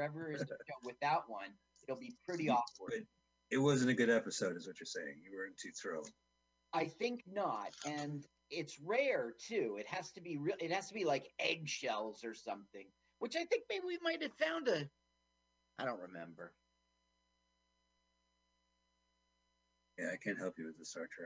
ever is a show without one, it'll be pretty awkward. It wasn't a good episode, is what you're saying. You weren't too thrilled. I think not, and it's rare too. It has to be real. It has to be like eggshells or something, which I think maybe we might have found a. I don't remember. Yeah, I can't help you with the Star Trek.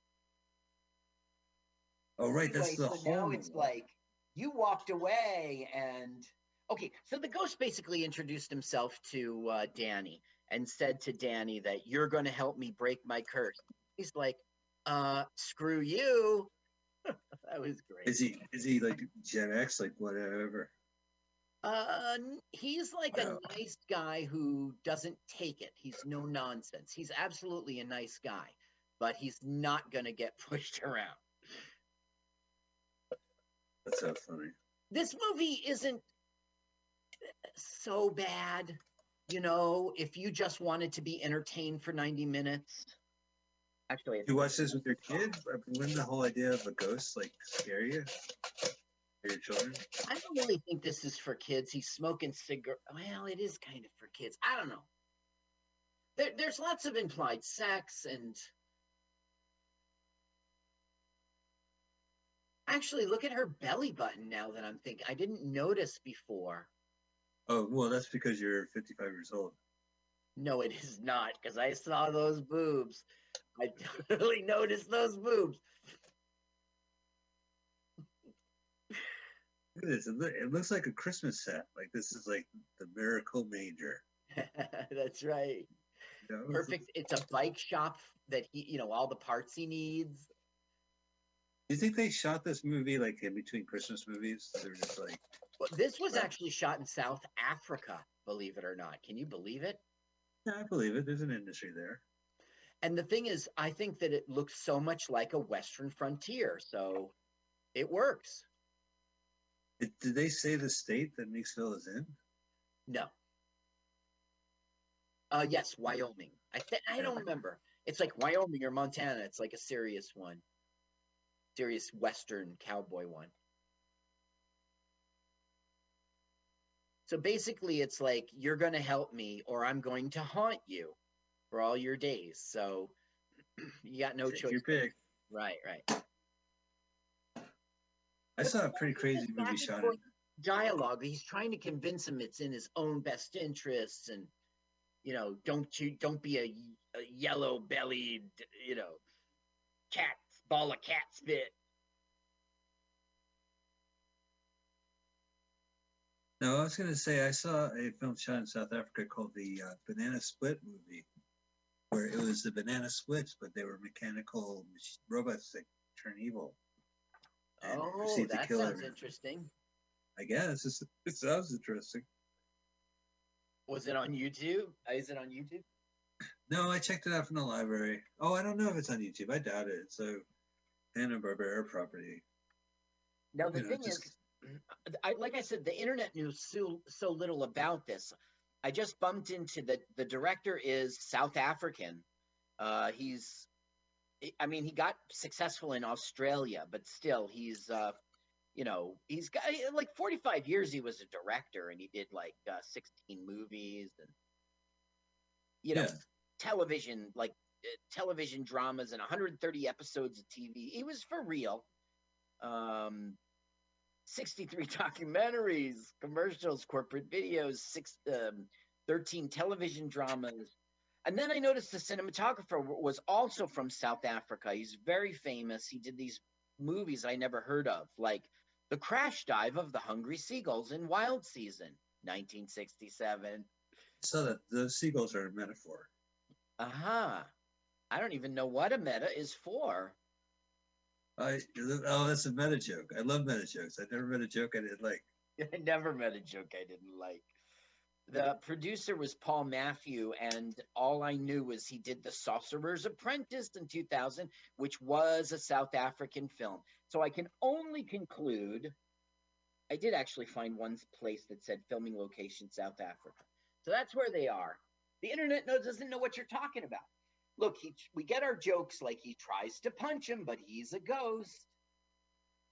Oh, right, Anyway, that's the so whole now it's like you walked away, and okay. So the ghost basically introduced himself to Danny and said to Danny that you're going to help me break my curse. He's like, screw you. That was great. Is he like Gen X, like whatever? He's like a nice guy who doesn't take it. He's no nonsense. He's absolutely a nice guy, but he's not gonna get pushed around. That's so funny. This movie isn't so bad, you know, if you just wanted to be entertained for 90 minutes. Actually, you watch this with your kids? Wouldn't the whole idea of a ghost like scare you? For your children? I don't really think this is for kids. He's smoking cigarettes. Well, it is kind of for kids. I don't know. There's lots of implied sex and actually look at her belly button now that I'm thinking. I didn't notice before. Oh, well, that's because you're 55 years old. No, it is not, because I saw those boobs. I totally noticed those boobs. Look at this. It looks like a Christmas set. Like this is like the miracle manger. That's right. You know? Perfect. It's a bike shop that he, you know, all the parts he needs. Do you think they shot this movie like in between Christmas movies? They're just like. Well, this was actually shot in South Africa, believe it or not. Can you believe it? Yeah, I believe it. There's an industry there. And the thing is, I think that it looks so much like a Western frontier, so it works. Did they say the state that Meeksville is in? No. Yes, Wyoming. I don't remember. It's like Wyoming or Montana. It's like a serious one. Serious Western cowboy one. So basically, it's like, you're going to help me or I'm going to haunt you for all your days. So you got no choice. Your pick. Right. I saw a pretty crazy movie shot. Dialogue. He's trying to convince him it's in his own best interests, and you know, don't be a yellow-bellied, you know, ball of cat spit. No, I was going to say I saw a film shot in South Africa called the Banana Split movie, where it was the banana splits, but they were mechanical robots that turn evil. Oh, that sounds interesting. I guess it sounds interesting. Was it on YouTube? Is it on YouTube? No, I checked it out from the library. Oh, I don't know if it's on YouTube. I doubt it. It's a Hanna-Barbera property. Now the thing is, like I said, the internet knew so little about this. I just bumped into the director is South African. He got successful in Australia, but still he's he's got like 45 years he was a director, and he did like 16 movies and television dramas and 130 episodes of TV. He was for real. 63 documentaries, commercials, corporate videos, 13 television dramas. And then I noticed the cinematographer was also from South Africa. He's very famous. He did these movies I never heard of, like The Crash Dive of the Hungry Seagulls in Wild Season, 1967. So that the seagulls are a metaphor. I don't even know what a meta is for. That's a meta joke. I love meta jokes. I never met a joke I didn't like. I never met a joke I didn't like. The producer was Paul Matthew, and all I knew was he did The Sorcerer's Apprentice in 2000, which was a South African film. So I can only conclude, I did actually find one place that said filming location South Africa. So that's where they are. The internet doesn't know what you're talking about. Look, we get our jokes like he tries to punch him, but he's a ghost.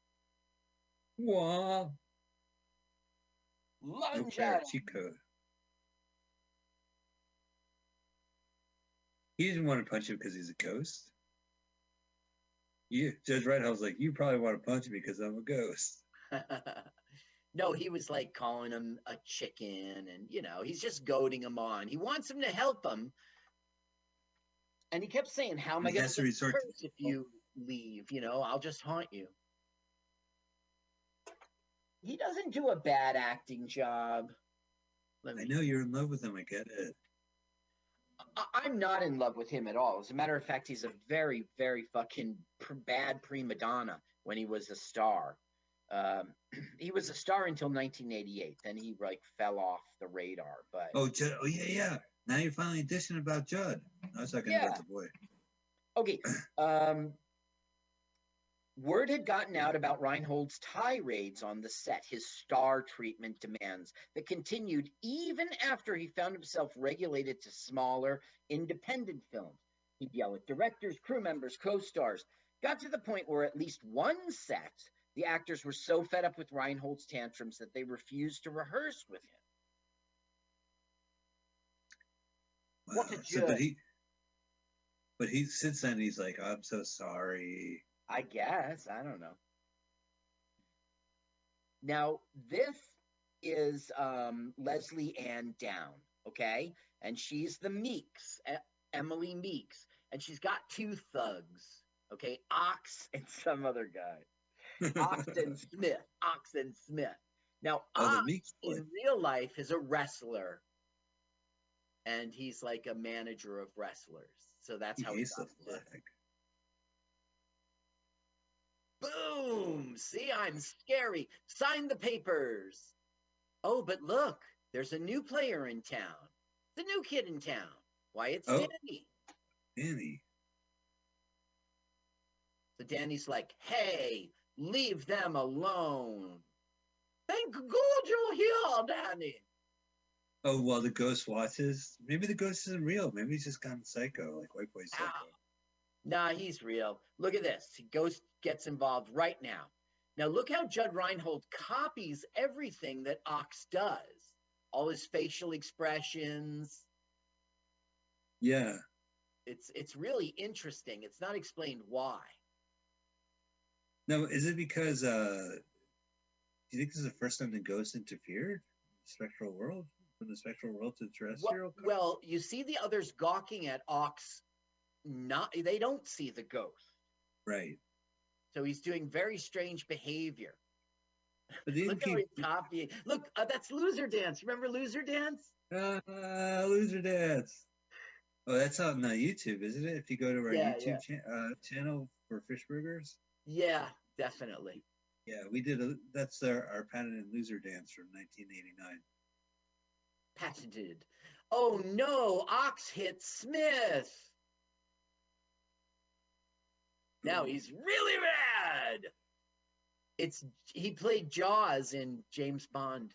Wow. Lunge at him. Cheat code. He didn't want to punch him because he's a ghost. Judge Reinhold's like, you probably want to punch me because I'm a ghost. No, he was like calling him a chicken, and he's just goading him on. He wants him to help him, and he kept saying, "How am I He going has to to resort to curse if you leave? I'll just haunt you." He doesn't do a bad acting job. I know you're in love with him. I get it. I'm not in love with him at all. As a matter of fact, he's a very, very fucking bad prima donna when he was a star. He was a star until 1988. Then he fell off the radar. But Judd. Oh yeah. Now you're finally dishing about Judd. I was talking about the boy. Okay. Word had gotten out about Reinhold's tirades on the set, his star treatment demands that continued even after he found himself regulated to smaller, independent films. He'd yell at directors, crew members, co-stars. Got to the point where at least one set, the actors were so fed up with Reinhold's tantrums that they refused to rehearse with him. Wow. What a jerk. But he since then he's like, I'm so sorry. I guess. I don't know. Now, this is Leslie Ann Down, okay? And she's the Meeks, Emily Meeks. And she's got two thugs, okay? Ox and some other guy. Ox and Smith. Now, Ox in real life is a wrestler. And he's like a manager of wrestlers. So that's how he's the flag. Boom! See, I'm scary. Sign the papers. Oh, but look, there's a new player in town. The new kid in town. Why, it's Danny. Danny. So Danny's like, hey, leave them alone. Thank God you're here, Danny. Oh, well, the ghost watches. Maybe the ghost isn't real. Maybe he's just gone psycho, like White Boy Psycho. Nah, he's real. Look at this. Ghost gets involved right now. Now, look how Judd Reinhold copies everything that Ox does. All his facial expressions. Yeah. It's really interesting. It's not explained why. No, is it because, do you think this is the first time the ghost interfered in the spectral world? From the spectral world to terrestrial? Well, you see the others gawking at Ox. They don't see the ghost. Right. So he's doing very strange behavior. But look how he's copying. Look, that's Loser Dance. Remember Loser Dance? Loser Dance. Oh, that's on YouTube, isn't it? If you go to our YouTube channel for Fish Burgers. Yeah, definitely. Yeah, we did. That's our patented Loser Dance from 1989. Patented. Oh no! Ox hit Smith. Now he's really mad. He played Jaws in James Bond.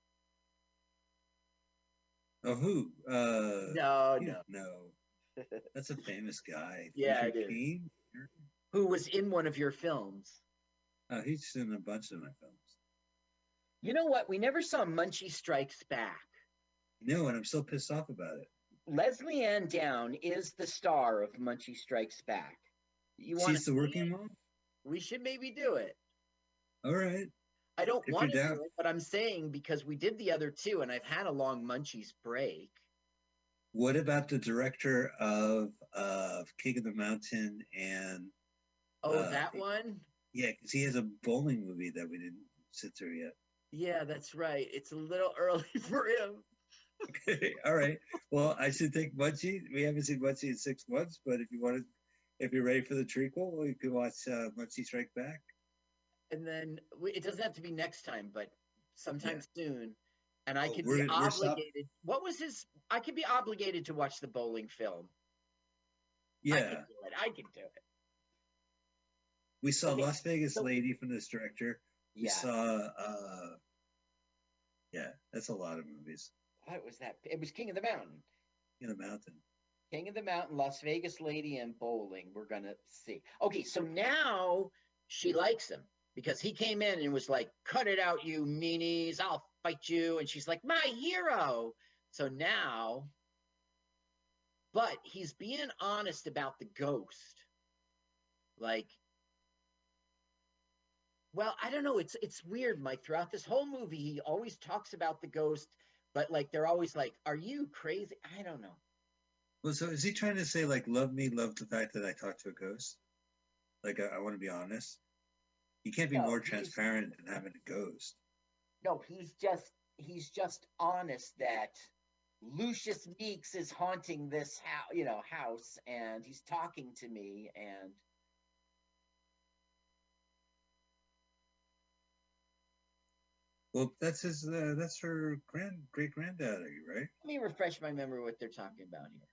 Oh, who? No. That's a famous guy. Yeah, it is. Who was in one of your films? Oh, he's in a bunch of my films. You know what? We never saw Munchie Strikes Back. No, and I'm still pissed off about it. Leslie Ann Down is the star of Munchie Strikes Back. She's the working mom? We should maybe do it. All right. I don't want to do it, but I'm saying because we did the other two, and I've had a long Munchies break. What about the director of King of the Mountain and... that one? Yeah, because he has a bowling movie that we didn't sit through yet. Yeah, that's right. It's a little early for him. Okay, all right. Well, I should think Munchie. We haven't seen Munchie in 6 months, but if you're ready for the trequel, we could watch Munchie Strike Back. And then it doesn't have to be next time, but sometime soon. And I could be obligated. I could be obligated to watch the bowling film. Yeah. I can do it. We saw Las Vegas Lady from this director. Yeah. We saw, that's a lot of movies. What was that? It was King of the Mountain. King of the Mountain. King of the Mountain, Las Vegas Lady, and bowling. We're going to see. Okay, so now she likes him because he came in and was like, cut it out, you meanies. I'll fight you. And she's like, my hero. So now but he's being honest about the ghost. Like, well, I don't know. It's weird, Mike. Throughout this whole movie, he always talks about the ghost, but like they're always like, "Are you crazy?" I don't know. Well, so is he trying to say like, love me, love the fact that I talked to a ghost? Like, I want to be honest. You can't be No, more transparent than having a ghost. no, he's just honest that Lucius Meeks is haunting this house, and he's talking to me, and Well, that's his. That's her great granddaddy, right? let me refresh my memory what they're talking about here.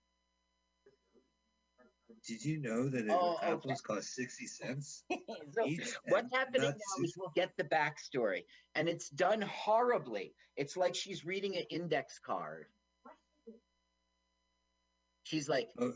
Did you know that Oh, okay. apples cost 60 cents So each what's and happening not now is 60? we'll get the backstory, and it's done horribly. It's like she's reading an index card. She's like, Oh,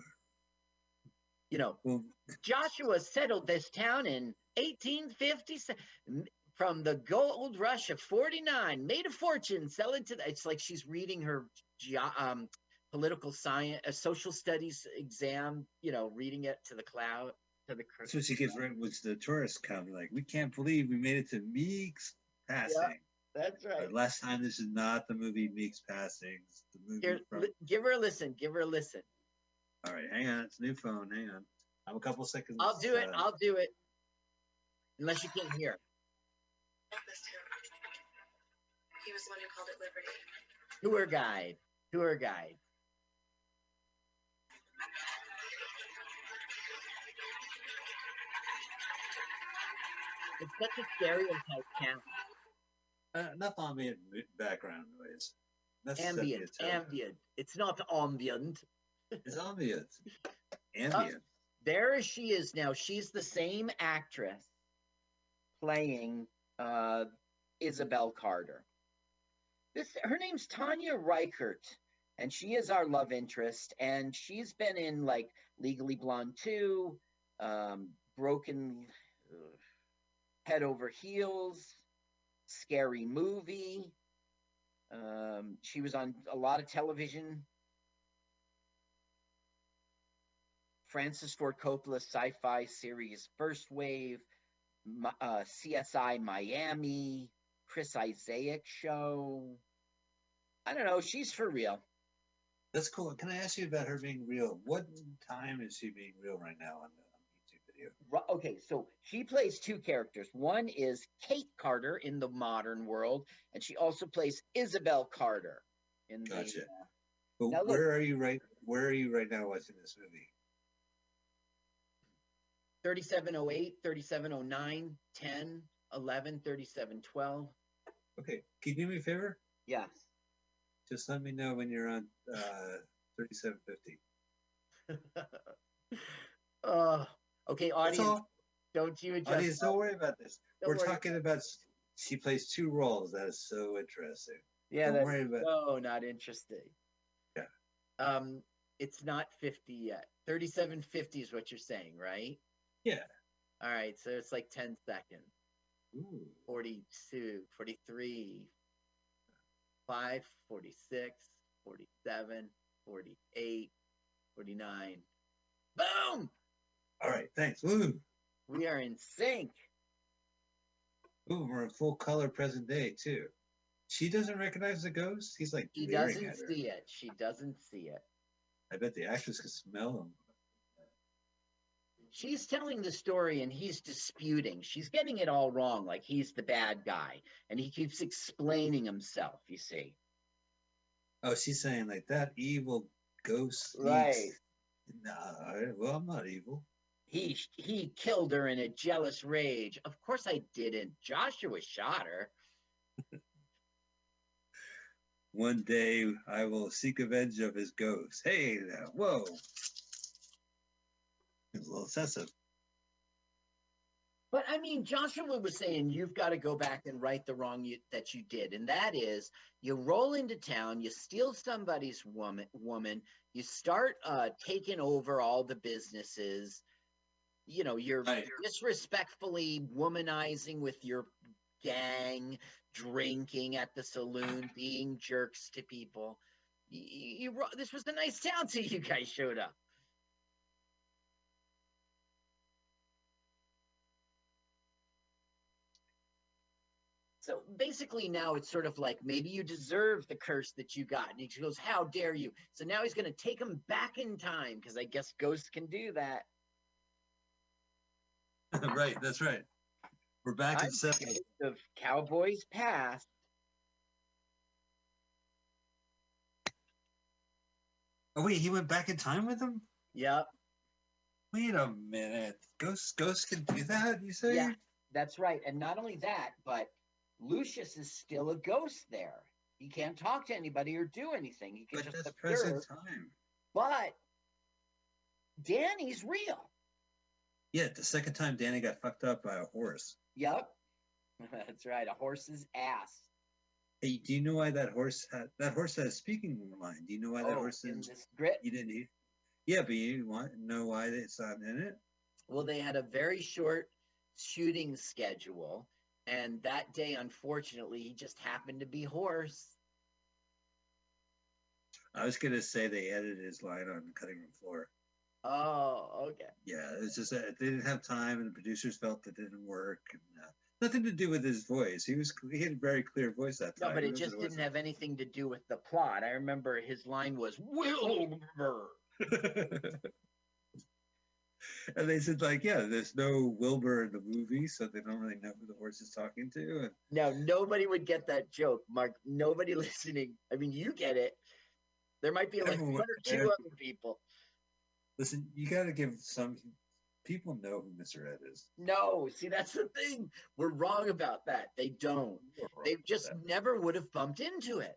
well, Joshua settled this town in 1857 from the gold rush of 49, made a fortune selling to it's like she's reading her political science, a social studies exam, reading it to the cloud, to the that's what she gets right with the tourist come. Like, we can't believe we made it to Meeks Yeah, Passing. that's right. Last time, this is not the movie Meeks Passing. It's the movie Here, from. give her a listen. Give her a listen. All right, hang on. It's a new phone. Hang on. I'm a couple seconds. I'll do it. I'll do it. Unless you can't hear. He was the one who called it Liberty. Tour guide. Tour guide. It's such a stereotype town. Enough ambient background noise. That's Ambient. Ambient. It's not ambient. It's ambient. Ambient. There she is now. She's the same actress playing Isabel Carter. Her name's Tanya Reichert, and she is our love interest. And she's been in like Legally Blonde 2, Broken Head Over Heels, Scary Movie. She was on a lot of television. Francis Ford Coppola sci-fi series First Wave, CSI Miami, Chris Isaac show. I don't know. She's for real. That's cool. Can I ask you about her being real? What time is she being real right now on the YouTube video? Okay, so she plays two characters. One is Kate Carter in the modern world, and she also plays Isabel Carter in Gotcha. the. But where are you right now watching this movie? 3708, 3709, 10, 11, 3712. Okay. Can you do me a favor? Yes. Just let me know when you're on 3750. Okay, audience, don't you adjust. Audience, don't worry about this. We're talking about she plays two roles. That is so interesting. Yeah, don't worry about so not interesting. Yeah. It's not 50 yet. 3750 is what you're saying, right? Yeah. All right, so it's like 10 seconds. Ooh. 42, 43, 5, 46, 47, 48, 49. Boom! All right, thanks. Woo! We are in sync. Ooh, we're in full color present day, too. She doesn't recognize the ghost? He's like, She doesn't see it. She doesn't see it. I bet the actress can smell him. She's telling the story and he's disputing. She's getting it all wrong, like he's the bad guy. And he keeps explaining himself, you see. Oh, she's saying like that evil ghost. Right. Nah, well, I'm not evil. He killed her in a jealous rage. Of course I didn't. Joshua shot her. One day I will seek revenge of his ghost. Hey, whoa. It's a little excessive. But I mean, Joshua was saying you've got to go back and right the wrong that you did. And that is you roll into town, you steal somebody's woman, you start taking over all the businesses. You know, you're disrespectfully womanizing with your gang, drinking at the saloon, being jerks to people. This was a nice town till you guys showed up. So basically now it's sort of like maybe you deserve the curse that you got. And he goes, how dare you? So now he's going to take him back in time because I guess ghosts can do that. Right, that's right. We're back in I'm 70. scared of Cowboys past. Oh wait, he went back in time with him? Yep. Wait a minute. Ghosts can do that, you say? Yeah, that's right. And not only that, but Lucius is still a ghost there. He can't talk to anybody or do anything. He can But just that's observe. present time. But Danny's real. Yeah, the second time Danny got fucked up by a horse. Yep. That's right. A horse's ass. Hey, do you know why that horse had a speaking line? Do you know why that horse in is the script? you didn't eat? Yeah, but you want to know why it's not in it? Well, they had a very short shooting schedule, and that day, unfortunately, he just happened to be hoarse. I was gonna say they edited his line on the cutting room floor. Oh, okay. Yeah, it's just that they didn't have time, and the producers felt it didn't work. And, nothing to do with his voice. He had a very clear voice that time. No, but it just didn't have anything to do with the plot. I remember his line was Wilbur. And they said, like, yeah, there's no Wilbur in the movie, so they don't really know who the horse is talking to. And now, nobody would get that joke, Mark. Nobody listening. I mean, you get it. There might be like one or two other people. Listen, you got to give some people know who Mr. Ed is. No, see, that's the thing. We're wrong about that. They don't. They just never would have bumped into it.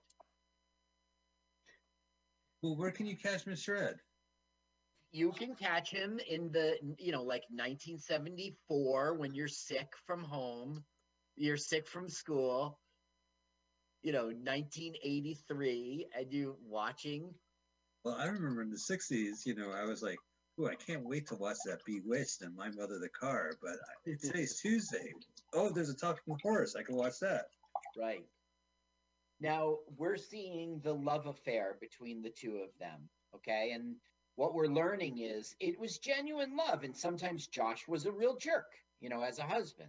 Well, where can you catch Mr. Ed? You can catch him in the, like 1974 when you're sick from home, you're sick from school, 1983, and you watching. Well, I remember in the 60s, I was like, oh, I can't wait to watch that Bewitched and My Mother the Car, but today's Tuesday. Oh, there's a talking horse. I can watch that. Right. Now, we're seeing the love affair between the two of them, okay? And what we're learning is it was genuine love, and sometimes Josh was a real jerk, as a husband.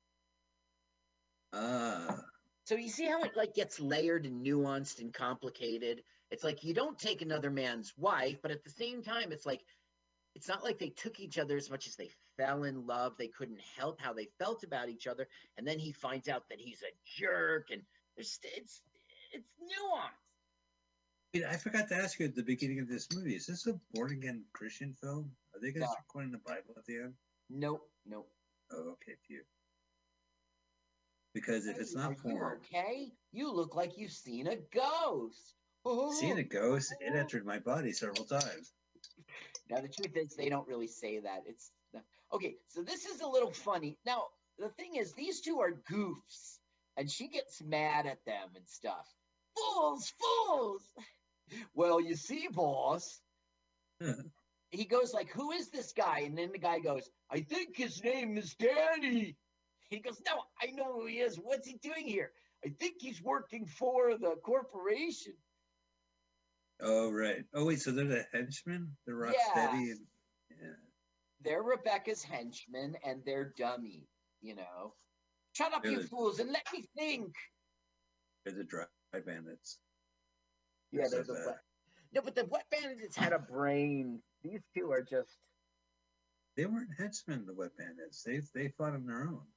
So you see how it gets layered and nuanced and complicated? It's like you don't take another man's wife, but at the same time, it's like it's not like they took each other as much as they fell in love. They couldn't help how they felt about each other, and then he finds out that he's a jerk, and it's nuanced. Wait, I forgot to ask you at the beginning of this movie. Is this a born again Christian film? Are they going to start quoting the Bible at the end? Nope. Oh, okay, phew. Because if it's not porn, okay, you look like you've seen a ghost. Seen a ghost? It entered my body several times. Now the truth is, they don't really say that. It's okay. So this is a little funny. Now the thing is, these two are goofs, and she gets mad at them and stuff. Fools! Well, you see, boss. He goes like, "Who is this guy?" And then the guy goes, "I think his name is Danny." He goes, "No, I know who he is. What's he doing here? I think he's working for the corporation." Oh, right. Oh, wait, so they're the henchmen? They're Rocksteady? Yeah. They're Rebecca's henchmen, and they're dummy, Shut up, you fools, and let me think. They're the dry bandits. Yeah, they're the wet. No, but the wet bandits had a brain. These two are just... They weren't henchmen, the wet bandits. They fought on their own.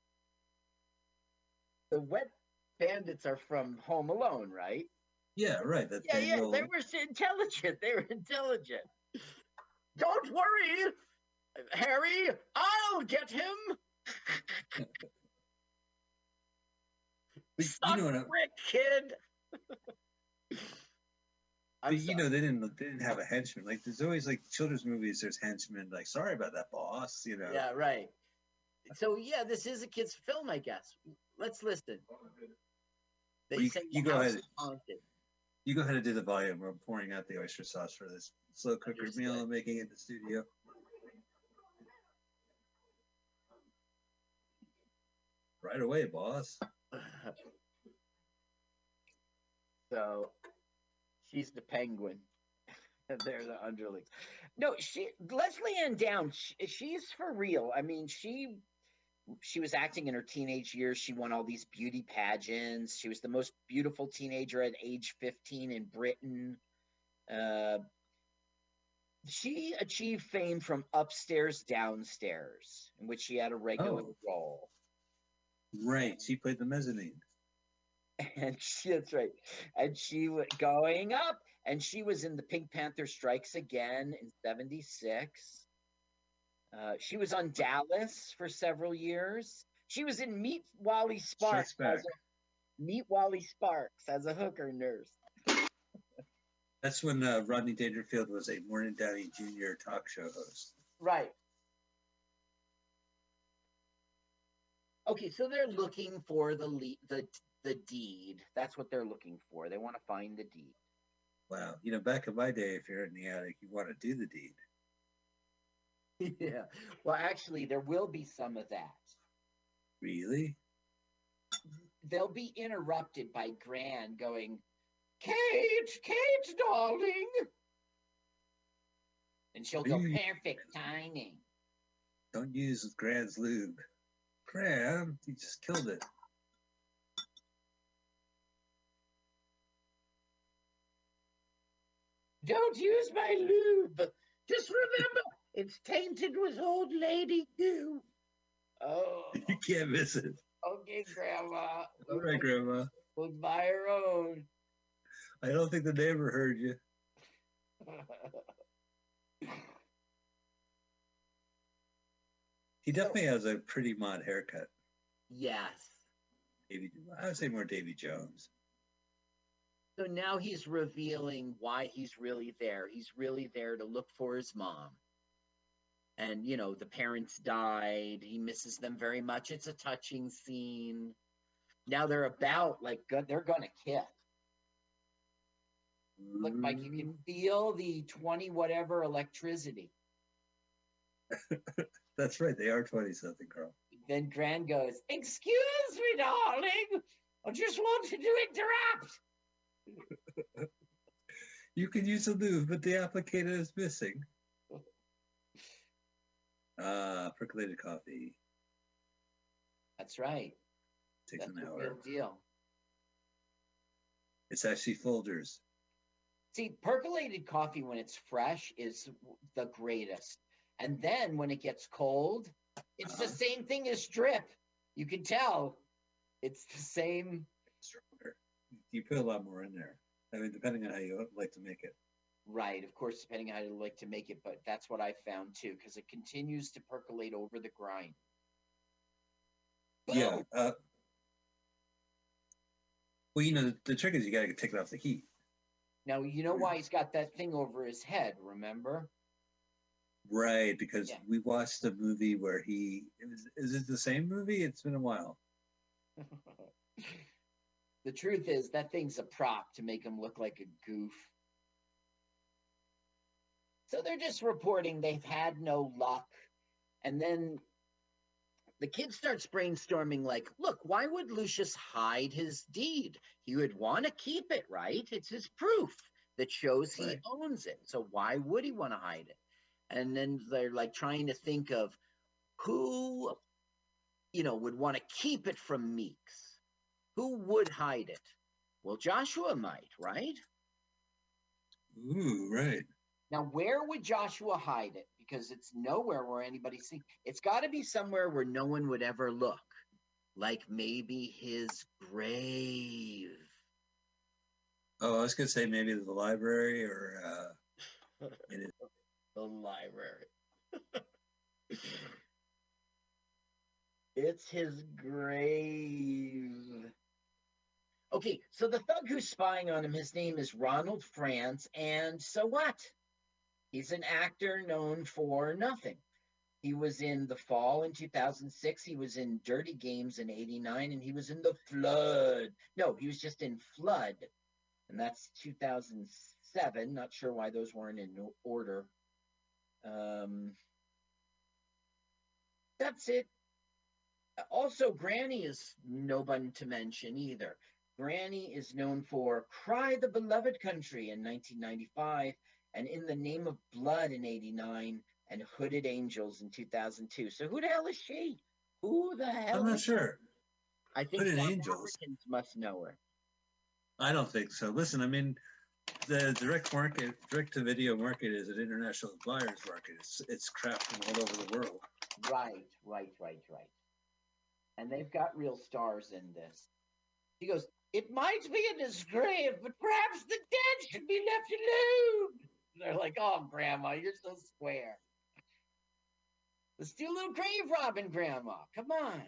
The wet bandits are from Home Alone, right? Yeah, right. They were intelligent. Don't worry, Harry. I'll get him. Stop, Rick, kid. But, they didn't have a henchman. Like, there's always children's movies. There's henchmen. Like, sorry about that, boss. Yeah, right. So yeah, this is a kid's film, I guess. Let's listen. You go ahead. You go ahead and do the volume. We're pouring out the oyster sauce for this slow cooker meal I'm making in the studio. Right away, boss. So She's the penguin. They're the underlings. No, Leslie Ann Down. She's for real. I mean, she was acting in her teenage years. She won all these beauty pageants. She was the most beautiful teenager at age 15 in Britain. Uh, she achieved fame from Upstairs, Downstairs, in which she had a regular Oh, role. right. She played the mezzanine. That's right. And she was going up, and she was in the Pink Panther Strikes Again in '76. She was on Dallas for several years. She was in Strikes Back. Meet Wally Sparks as a hooker nurse. That's when Rodney Dangerfield was a Morning Downey Jr. talk show host. Right. Okay, so they're looking for the deed. That's what they're looking for. They want to find the deed. Wow. You know, back in my day, if you're in the attic, you want to do the deed. Yeah. Well, actually, there will be some of that. Really? They'll be interrupted by Gran going, Kate, darling. And she'll go, perfect timing. Don't use Gran's lube. Gran, you just killed it. Don't use my lube. Just remember, it's tainted with old lady goo. Oh, You can't miss it. okay, Grandma. All right, Grandma. We'll buy our own. I don't think the neighbor heard you. He definitely has a pretty mod haircut. Yes. I would say more Davy Jones. So now he's revealing why he's really there. He's really there to look for his mom. And, you know, the parents died. He misses them very much. It's a touching scene. Now they're about, like, they're going to kiss. Look, Mike, you can feel the 20 whatever electricity. That's right. They are 20-something, Carl. Then Gran goes, excuse me, darling. I just wanted to interrupt. You can use a lube, but the applicator is missing. Percolated coffee. That's right. Takes That's an a hour. real deal. It's actually Folgers. See, percolated coffee when it's fresh is the greatest. And then when it gets cold, it's the same thing as drip. You can tell it's the same. Stronger. You put a lot more in there. I mean, depending on how you like to make it. Right, of course, depending on how you like to make it, but that's what I found too, because it continues to percolate over the grind. Yeah. Well, you know, the trick is you got to take it off the heat. Now, you know why he's got that thing over his head, remember? Right, because we watched a movie where is it the same movie? It's been a while. The truth is, that thing's a prop to make him look like a goof. So they're just reporting they've had no luck. And then the kid starts brainstorming like, look, why would Lucius hide his deed? He would want to keep it, right? It's his proof that shows he owns it. So why would he want to hide it? And then they're like trying to think of who, you know, would want to keep it from Meeks. Who would hide it? Well, Joshua might, right? Ooh, right. Now, where would Joshua hide it? Because it's nowhere where anybody sees. It's got to be somewhere where no one would ever look, like maybe his grave. Oh, I was gonna say maybe the library or The library. It's his grave. Okay, so the thug who's spying on him, his name is Ronald France, and so what? He's an actor known for nothing. He was in The Fall in 2006. He was in Dirty Games in '89, and he was in The Flood. No, he was just in Flood, and that's 2007. Not sure why those weren't in order. That's it. Also, Granny is no one to mention either. Granny is known for Cry the Beloved Country in 1995 and In the Name of Blood in 89 and Hooded Angels in 2002. So who the hell is she? Who the hell I'm not is she? sure. I think Hooded South Angels. Africans must know her. I don't think so. Listen, I mean, the direct-to-video market is an international buyer's market. It's crap from all over the world. Right. And they've got real stars in this. He goes, it might be in his grave, but perhaps the dead should be left alone. They're like, oh, Grandma, you're so square. Let's do a little grave robbing, Grandma. Come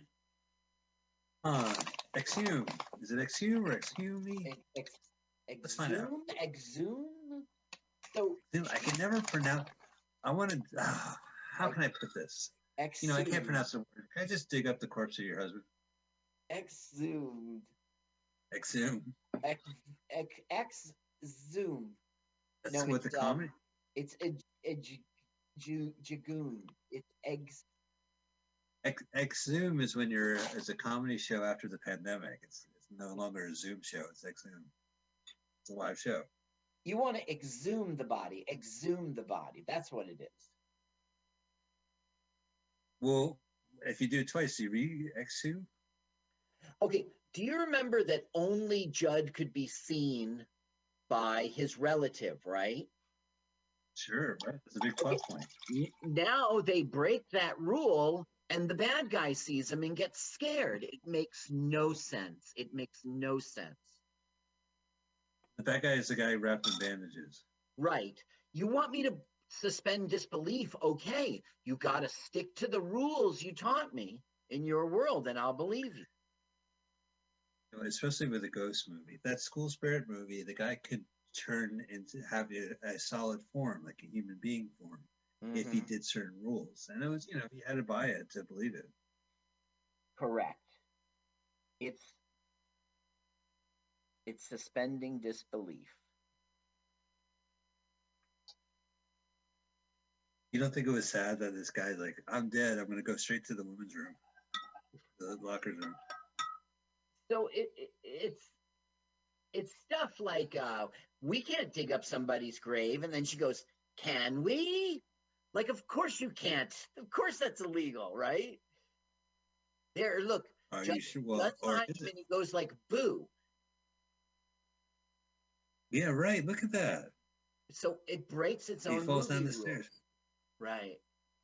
on. Exhume. Is it exhume or exhume me? Let's find out. Exhume? So I can never pronounce. I wanted. How can I put this? Exhume. I can't pronounce the word. Can I just dig up the corpse of your husband? Exhumed. Exhume. Exhume. That's what the comedy. It's jagoon. It's eggs. Exhume is when it's a comedy show after the pandemic. It's no longer a Zoom show. It's Exhume. It's a live show. You want to exhume the body. Exhume the body. That's what it is. Well, if you do it twice, you re-exhume? Okay. Do you remember that only Judd could be seen by his relative, right? Sure, right. That's a big plot point. Now they break that rule and the bad guy sees him and gets scared. It makes no sense. The bad guy is the guy wrapped in bandages. Right. You want me to suspend disbelief? Okay. You got to stick to the rules you taught me in your world and I'll believe you. Especially with a ghost movie. That School Spirit movie, the guy could turn into have a solid form, like a human being form, if he did certain rules. And it was, you had to buy it to believe it. Correct. It's suspending disbelief. You don't think it was sad that this guy's like, I'm dead, I'm going to go straight to the women's room, the locker room? So it's stuff like, we can't dig up somebody's grave. And then she goes, can we? Like, of course you can't. Of course that's illegal, right? There, look. Are you sure? Well, or is it? And he goes like, boo. Yeah, right. Look at that. So it breaks its own. He falls down the stairs. Right.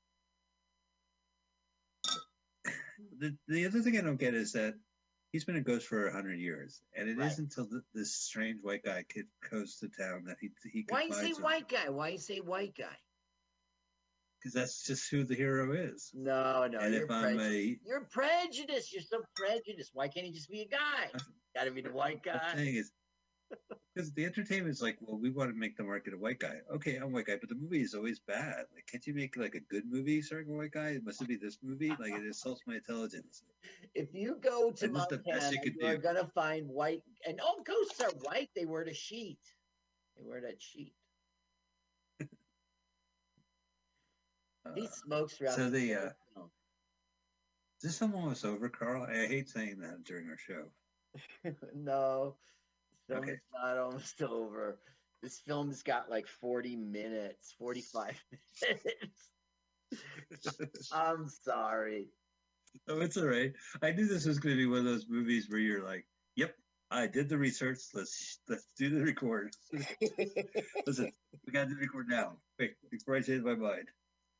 The other thing I don't get is that he's been a ghost for 100 years, and it isn't until this strange white guy goes to town that he Why you say white guy? Why you say white guy? Because that's just who the hero is. No. And you're prejudiced. You're so prejudiced. Why can't he just be a guy? Got to be the white guy. The thing is, because the entertainment is like, well, we want to make the market a white guy. Okay, I'm a white guy, but the movie is always bad. Like, can't you make like a good movie starring a white guy? Must it be this movie? Like, it insults my intelligence. If you go to Montana, you're gonna find white, and all ghosts are white. They wear the sheet. They wear that sheet. He smokes throughout. So is this almost over, Carl? I hate saying that during our show. No. Film Okay. is not almost over. This film's got like 40 minutes, 45 minutes. I'm sorry. Oh, it's all right. I knew this was going to be one of those movies where you're like, "Yep, I did the research. Let's do the record." Listen, we got to do the record now, quick, before I change my mind.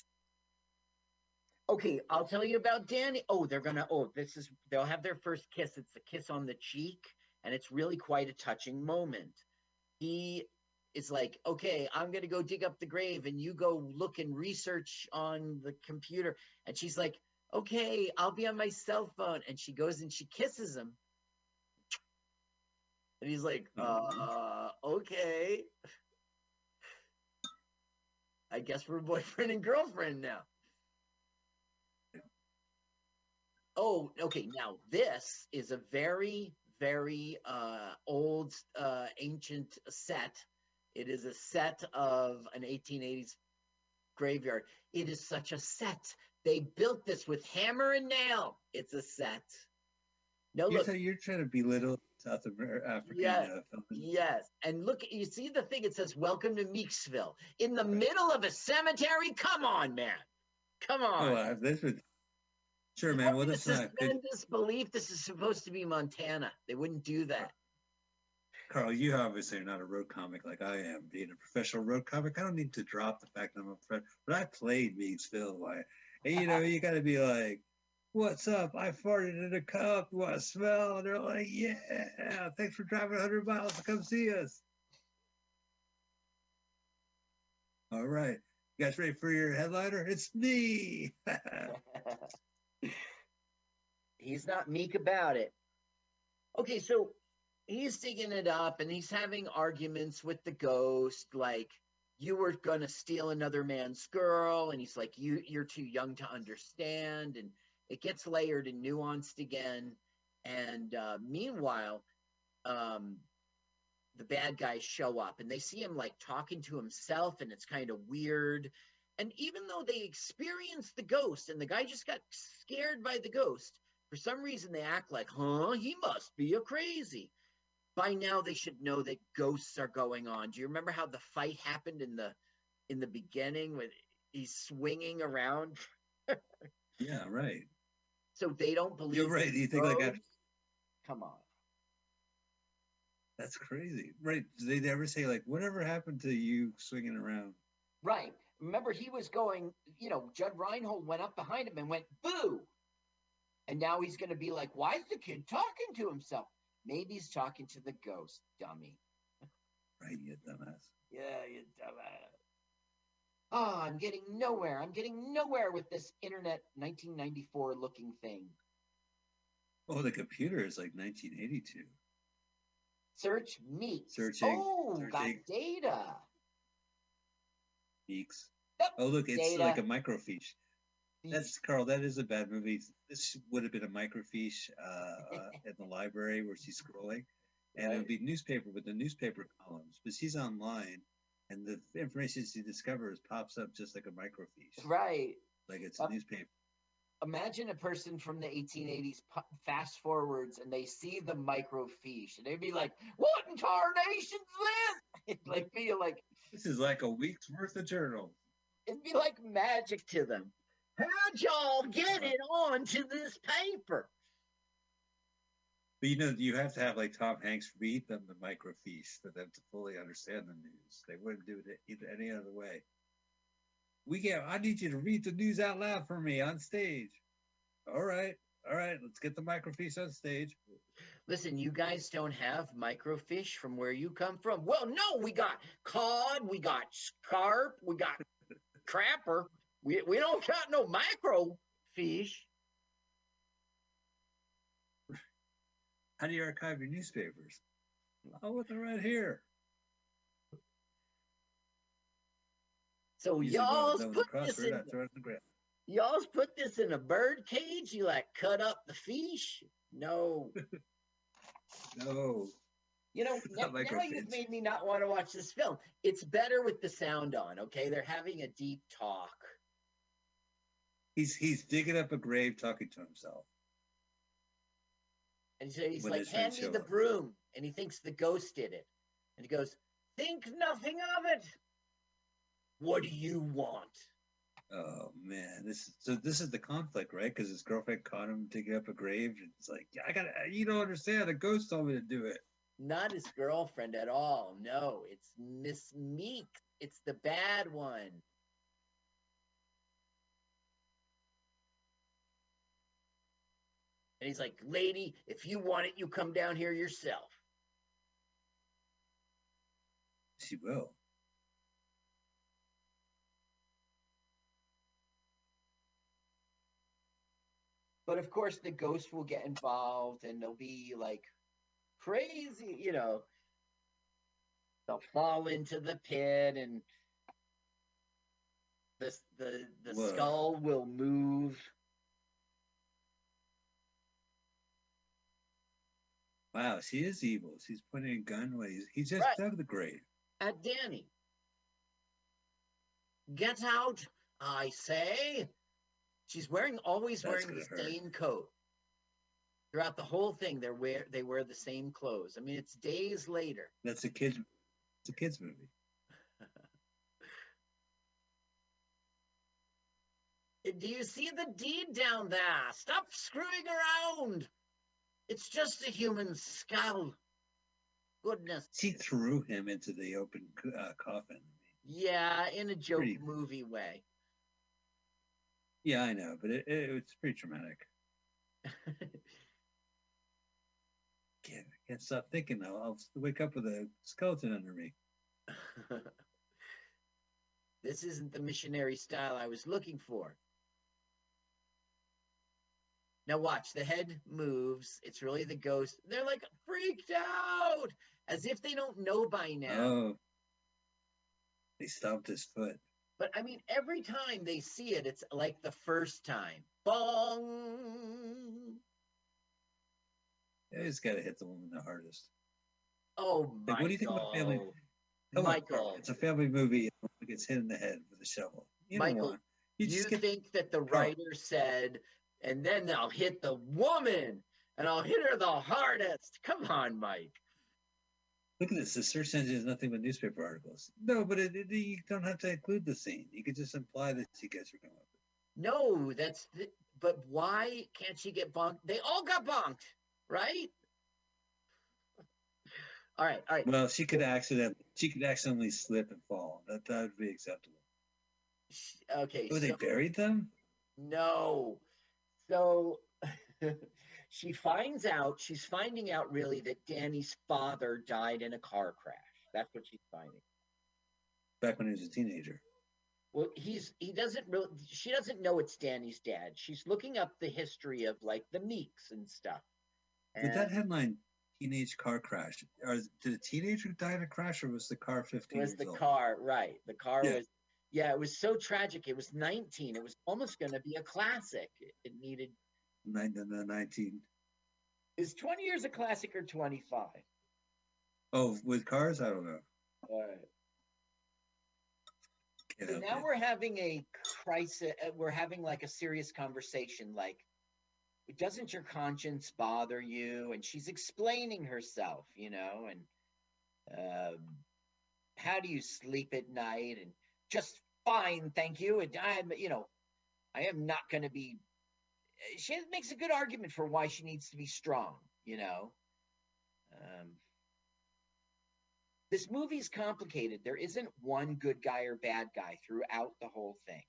Okay, I'll tell you about Danny. They'll have their first kiss. It's the kiss on the cheek. And it's really quite a touching moment. He is like, okay, I'm going to go dig up the grave and you go look and research on the computer. And she's like, okay, I'll be on my cell phone. And she goes and she kisses him. And he's like, okay. I guess we're boyfriend and girlfriend now. Oh, okay. Now, this is a very old, ancient set. It is a set of an 1880s graveyard. It is such a set. They built this with hammer and nail. It's a set. No, look. You're trying to belittle African Yes, film. yes. And look, you see the thing, it says, "Welcome to Meeksville." In the middle of a cemetery? Come on, man. Come Oh, on. this was sure, You man. want Well, me to that's not good. suspend disbelief? This is supposed to be Montana. They wouldn't do that. Carl, you obviously are not a road comic like I am. Being a professional road comic, I don't need to drop the fact that I'm a friend, but I played Meadsville. And you got to be like, "What's up? I farted in a cup. You want to smell?" And they're like, "Yeah, thanks for driving 100 miles to come see us." All right, you guys ready for your headliner? It's me. He's not meek about it. Okay, so he's digging it up and he's having arguments with the ghost, like, you were gonna steal another man's girl, and he's like, you're too young to understand, and it gets layered and nuanced again. And meanwhile, um, the bad guys show up and they see him like talking to himself, and it's kind of weird. And even though they experienced the ghost and the guy just got scared by the ghost, for some reason they act like, huh, he must be a crazy. By now they should know that ghosts are going on. Do you remember how the fight happened in the beginning when he's swinging around? Yeah, right. So they don't believe. You're right. You think like that? Come on. That's crazy, right? Did they ever say like, whatever happened to you swinging around? Right. Remember, he was going, Judd Reinhold went up behind him and went, boo. And now he's going to be like, why is the kid talking to himself? Maybe he's talking to the ghost, dummy. Right, you dumbass. Yeah, you dumbass. Oh, I'm getting nowhere. I'm getting nowhere with this internet 1994 looking thing. Oh, the computer is like 1982. Search Meeks. Searching. Got data. Meeks. Yep. Oh, look, it's data. like a microfiche. That's Carl. That is a bad movie. This would have been a microfiche in the library where she's scrolling, and it would be newspaper with the newspaper columns. But she's online, and the information she discovers pops up just like a microfiche. Right. Like it's a newspaper. Imagine a person from the 1880s fast forwards and they see the microfiche and they'd be like, "What in tarnation's this?" It'd like feel like this is like a week's worth of journal. It'd be like magic to them. How'd y'all get it onto this paper? But you have to have like Tom Hanks read them the microfiche for them to fully understand the news. They wouldn't do it any other way. I need you to read the news out loud for me on stage. All right, let's get the microfiche on stage. Listen, you guys don't have microfiche from where you come from. Well, no, we got cod, we got carp, we got crapper. We don't got no microfiche. How do you archive your newspapers? Oh, they're right here. So y'all's put this in a bird cage? You like cut up the fish? No. No. Now you've made me not want to watch this film. It's better with the sound on, okay? They're having a deep talk. He's digging up a grave talking to himself. And so he's like, hand me the broom. And he thinks the ghost did it. And he goes, think nothing of it. What do you want? Oh man, this is the conflict, right? Because his girlfriend caught him digging up a grave. And it's like, you don't understand. The ghost told me to do it. Not his girlfriend at all. No, it's Miss Meek. It's the bad one. And he's like, lady, if you want it, you come down here yourself. She will. But of course, the ghost will get involved and they'll be like crazy, they'll fall into the pit and the skull will move. Wow, she is evil. She's putting a gun away. He just dug the grave. At Danny. Get out, I say. She's always wearing the same coat. Throughout the whole thing, they wear the same clothes. I mean, it's days later. That's a kid. It's a kids movie. Do you see the deed down there? Stop screwing around. It's just a human skull. Goodness. She threw him into the open coffin. Yeah, in a joke Pretty- movie way. Yeah, I know, but it's pretty traumatic. Can't stop thinking though. I'll wake up with a skeleton under me. This isn't the missionary style I was looking for. Now watch, the head moves. It's really the ghost. They're like freaked out, as if they don't know by now. Oh, they stomped his foot. But I mean, every time they see it, it's like the first time. Bong! They just got to hit the woman the hardest. Oh, Like, what do you think about family? Michael. Come on, Michael. Carl. It's a family movie. And a woman gets hit in the head with a shovel. You don't Michael, want. You You just get. think that the Carl. writer said, and then I'll hit the woman, and I'll hit her the hardest. Come on, Mike. Look at this. The search engine is nothing but newspaper articles. No, but you don't have to include the scene. You could just imply that you guys are going with it. No, but why can't she get bonked? They all got bonked, right? All right. Well, she could accidentally slip and fall. That would be acceptable. Okay. Oh, they buried them? No. So she's finding out really that Danny's father died in a car crash. That's what she's finding. Back when he was a teenager. Well, she doesn't know it's Danny's dad. She's looking up the history of like the Meeks and stuff. With that headline, teenage car crash. Did a teenager die in a crash, or was the car 15 It was years the old? car, right? The car Yeah. was, yeah, it was so tragic. It was 19. It was almost going to be a classic. It needed. 19. Is 20 years a classic or 25? Oh, with cars? I don't know. All right. Can't So help now you. we're having a crisis. We're having like a serious conversation. Like, doesn't your conscience bother you? And she's explaining herself, and how do you sleep at night? And just fine, thank you. And I am not going to be. She makes a good argument for why she needs to be strong. This movie's complicated. There isn't one good guy or bad guy throughout the whole thing.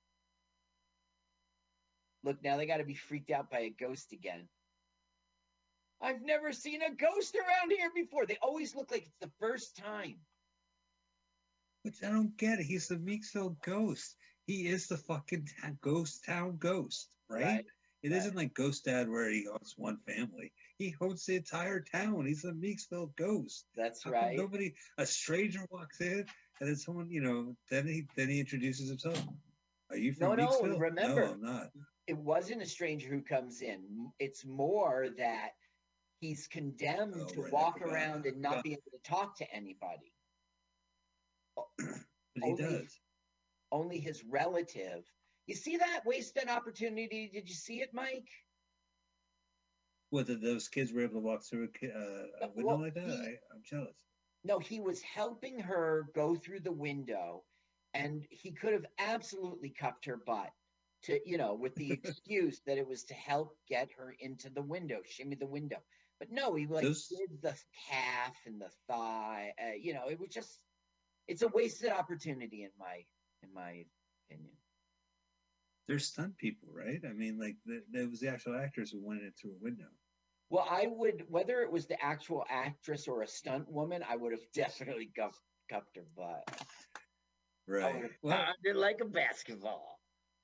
Look, now they got to be freaked out by a ghost again. I've never seen a ghost around here before. They always look like it's the first time. But I don't get it. He's the Meeksville ghost. He is the fucking ghost town ghost, right? It right. not like Ghost Dad where he owns one family. He owns the entire town. He's the Meeksville ghost. That's How come right. a stranger walks in, and then someone, then he introduces himself. Are you from No, Meeksville? remember. No, I'm not. It wasn't a stranger who comes in. It's more that he's condemned to Right, I walk forgot. around and not be able to talk to anybody. But he does. Only his relative. You see that wasted opportunity? Did you see it, Mike? Whether those kids were able to walk through a window Well, like that, I'm jealous. No, he was helping her go through the window, and he could have absolutely cuffed her butt with the excuse that it was to help get her into the window, shimmy the window. But no, he did the calf and the thigh. It was just, it's a wasted opportunity in my opinion. They're stunt people, right? I mean, like there was the actual actors who went in through a window. Well, whether it was the actual actress or a stunt woman, I would have definitely cuffed her butt. Right. I would have pounded it like a basketball.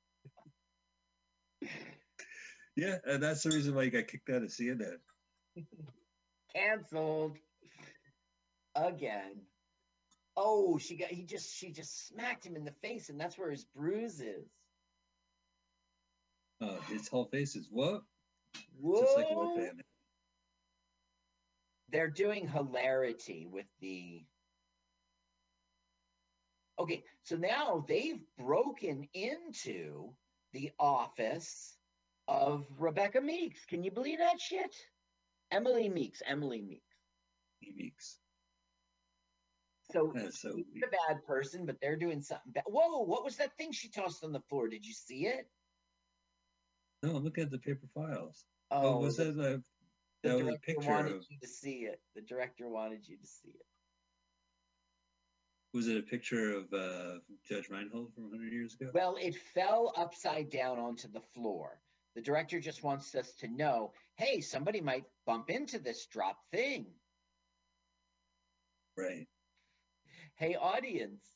Yeah, and that's the reason why you got kicked out of CNN. Canceled again. Oh, she just smacked him in the face, and that's where his bruise is. Oh, his whole face is what? Whoa! Just like a whip bandit. They're doing hilarity with the. Okay, so now they've broken into the office of Rebecca Meeks. Can you believe that shit? Emily Meeks. Emily Meeks. Meeks. So That's so she's weird. a bad person, but they're doing something bad. Whoa! What was that thing she tossed on the floor? Did you see it? No, look at the paper files. Oh, Oh, was that the that was a director picture wanted of? you to see it. The director wanted you to see it. Was it a picture of Judge Reinhold from 100 years ago? Well, it fell upside down onto the floor. The director just wants us to know, hey, somebody might bump into this drop thing. Right. Hey, audience.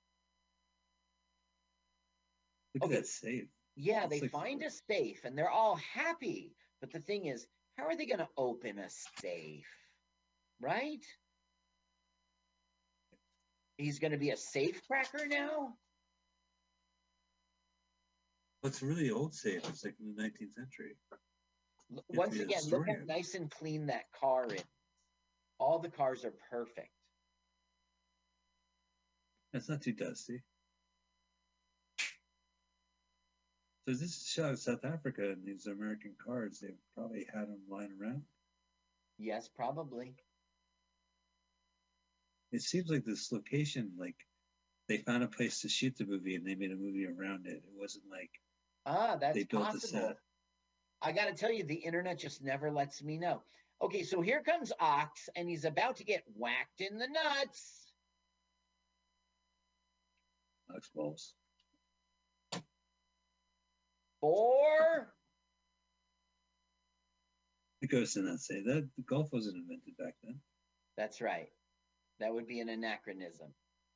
Look at that safe. Yeah, It's they like find a safe and they're all happy. But the thing is, how are they going to open a safe? Right? He's going to be a safe cracker now? What's a really old safe? It's like in the 19th century. Once be a again, look how historian. nice and clean that car is. All the cars are perfect. That's not too dusty. So this is shot in South Africa, and these American cars, they probably had them lying around. Yes, probably. It seems like this location, like they found a place to shoot the movie and they made a movie around it. It wasn't like That's they built possible. a set. I got to tell you, the internet just never lets me know. Okay, so here comes Ox, and he's about to get whacked in the nuts. Ox balls. 4. The ghost did not say that. The golf wasn't invented back then. That's right. That would be an anachronism.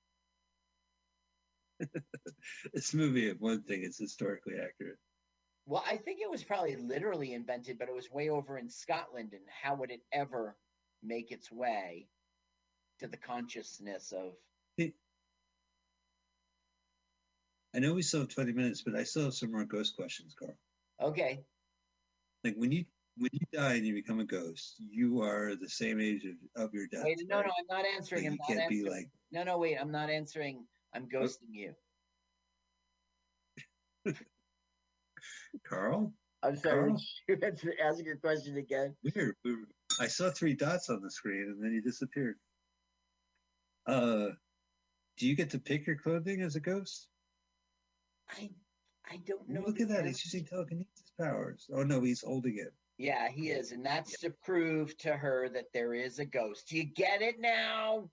This movie, one thing, it's historically accurate. Well, I think it was probably literally invented, but it was way over in Scotland. And how would it ever make its way to the consciousness of? I know we still have 20 minutes, but I still have some more ghost questions, Carl. Okay. Like when you die and you become a ghost, you are the same age of your death. Wait, no, right? no, I'm not answering. Like, I'm you not can't answering. be like, No, wait, I'm not answering. I'm ghosting you. Carl? I'm sorry. Carl? You had to ask your question again. Weird. I saw 3 dots on the screen and then you disappeared. Do you get to pick your clothing as a ghost? I don't know. Look at that. He's using telekinesis powers. Oh, no, he's holding it. Yeah, he is. And that's to prove to her that there is a ghost. Do you get it now?